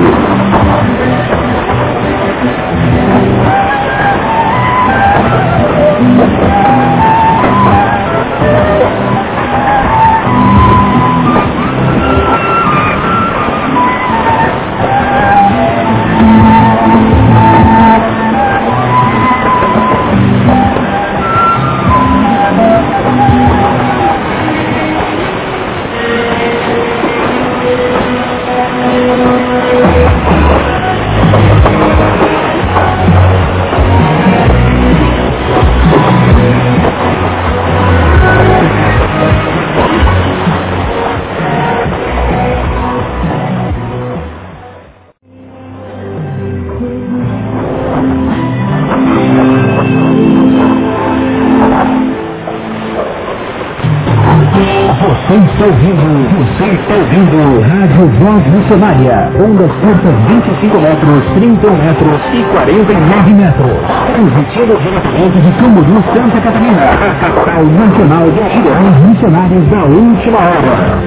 Você está ouvindo Rádio Voz Missionária, ondas curtas 25 metros, 31 metros e 49 metros. Transmitindo diretamente de Camboriú, Santa Catarina, a capital nacional de Gideões Missionários da Última Hora.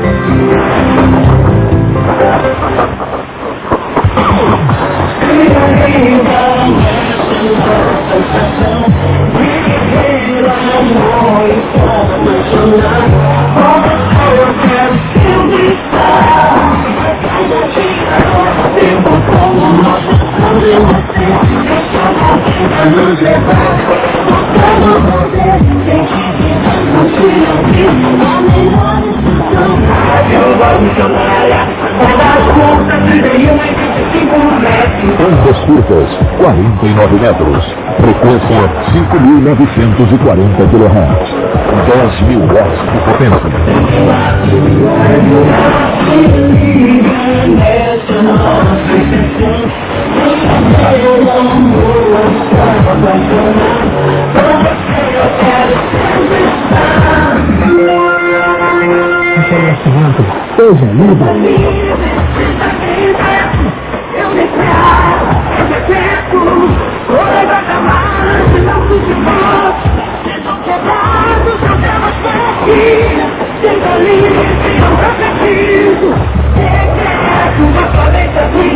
Ondas curtas, 49 metros. Frequência 5.940 kHz. 10.000 watts de potência. Seja livre. Seja livre, não preciso. Secreto, uma planeta